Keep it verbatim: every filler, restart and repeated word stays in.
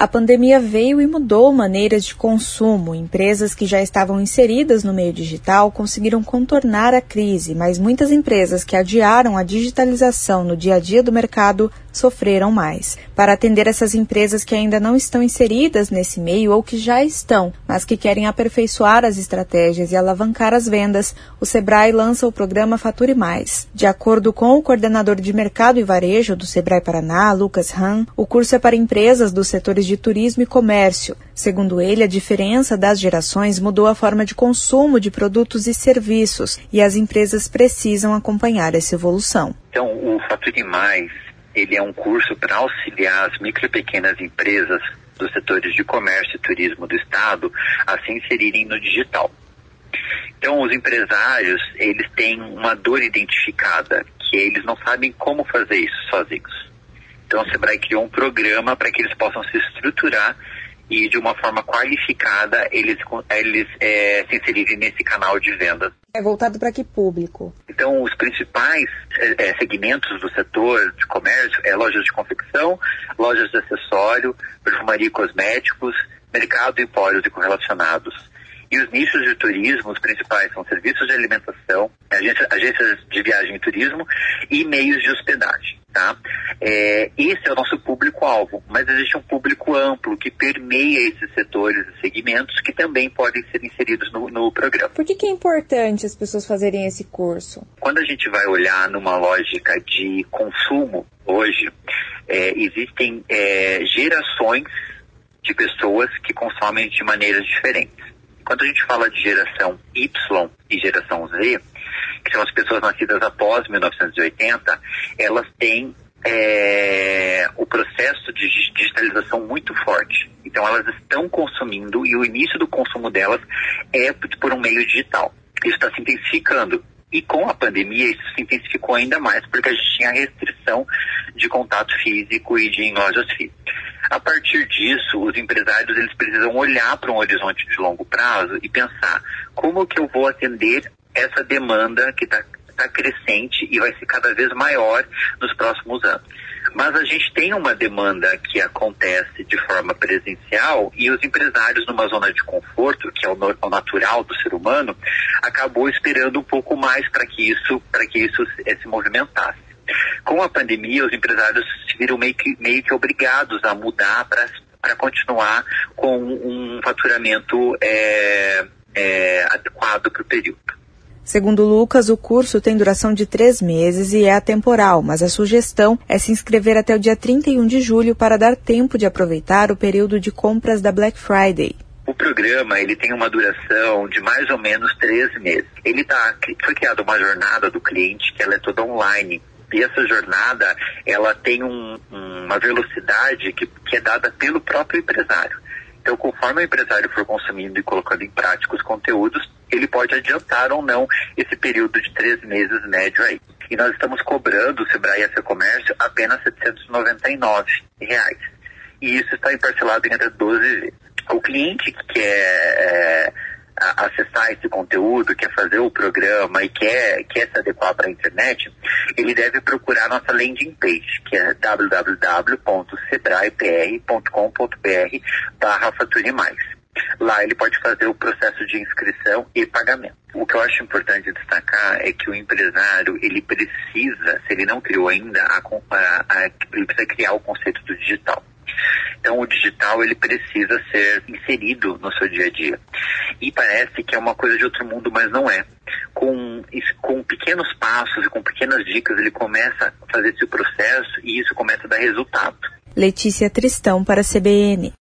A pandemia veio e mudou maneiras de consumo. Empresas que já estavam inseridas no meio digital conseguiram contornar a crise, mas muitas empresas que adiaram a digitalização no dia a dia do mercado sofreram mais. Para atender essas empresas que ainda não estão inseridas nesse meio ou que já estão, mas que querem aperfeiçoar as estratégias e alavancar as vendas, o Sebrae lança o programa Fature Mais. De acordo com o coordenador de mercado e varejo do Sebrae Paraná, Lucas Han, o curso é para empresas dos setores de turismo e comércio. Segundo ele, a diferença das gerações mudou a forma de consumo de produtos e serviços e as empresas precisam acompanhar essa evolução. Então, o Fature Mais, ele é um curso para auxiliar as micro e pequenas empresas dos setores de comércio e turismo do estado a se inserirem no digital. Então, os empresários, eles têm uma dor identificada, que eles não sabem como fazer isso sozinhos. Então, o Sebrae criou um programa para que eles possam se estruturar e, de uma forma qualificada, eles, eles é, se inserirem nesse canal de vendas. É voltado para que público? Então, os principais é, segmentos do setor de comércio é lojas de confecção, lojas de acessório, perfumaria e cosméticos, mercado, empórios e correlacionados. E os nichos de turismo, os principais são serviços de alimentação, agências, agências de viagem e turismo e meios de hospedagem. Tá? É, esse é o nosso público-alvo, mas existe um público amplo que permeia esses setores e segmentos que também podem ser inseridos no, no programa. Por que, que é importante as pessoas fazerem esse curso? Quando a gente vai olhar numa lógica de consumo, hoje, é, existem é, gerações de pessoas que consomem de maneiras diferentes. Quando a gente fala de geração Y e geração Z, que são as pessoas nascidas após mil novecentos e oitenta, elas têm é, o processo de digitalização muito forte. Então, elas estão consumindo e o início do consumo delas é por um meio digital. Isso está se intensificando. E com a pandemia, isso se intensificou ainda mais, porque a gente tinha restrição de contato físico e de em lojas físicas. A partir disso, os empresários eles precisam olhar para um horizonte de longo prazo e pensar como que eu vou atender essa demanda que está tá crescente e vai ser cada vez maior nos próximos anos. Mas a gente tem uma demanda que acontece de forma presencial e os empresários numa zona de conforto, que é o, no, o natural do ser humano, acabou esperando um pouco mais para que isso, para que isso se, se movimentasse. Com a pandemia, os empresários se viram meio que, meio que obrigados a mudar para continuar com um faturamento é, é, adequado para o período. Segundo Lucas, o curso tem duração de três meses e é atemporal, mas a sugestão é se inscrever até o dia trinta e um de julho para dar tempo de aproveitar o período de compras da Black Friday. O programa ele tem uma duração de mais ou menos três meses. Ele tá, foi criada uma jornada do cliente que ela é toda online. E essa jornada, ela tem um, uma velocidade que, que é dada pelo próprio empresário. Então, conforme o empresário for consumindo e colocando em prática os conteúdos, ele pode adiantar ou não esse período de três meses médio aí. E nós estamos cobrando o Sebrae e a Fecomércio apenas setecentos e noventa e nove reais. E isso está parcelado em até doze vezes. O cliente que quer é, acessar esse conteúdo, quer fazer o programa e quer, quer se adequar para a internet, ele deve procurar nossa landing page, que é w w w ponto sebrae p r ponto com ponto b r barra fature mais. Lá ele pode fazer o processo de inscrição e pagamento. O que eu acho importante destacar é que o empresário, ele precisa, se ele não criou ainda, a, a, a, ele precisa criar o conceito do digital. Então, o digital, ele precisa ser inserido no seu dia a dia. E parece que é uma coisa de outro mundo, mas não é. Com, com pequenos passos e com pequenas dicas, ele começa a fazer esse processo e isso começa a dar resultado. Letícia Tristão para a C B N.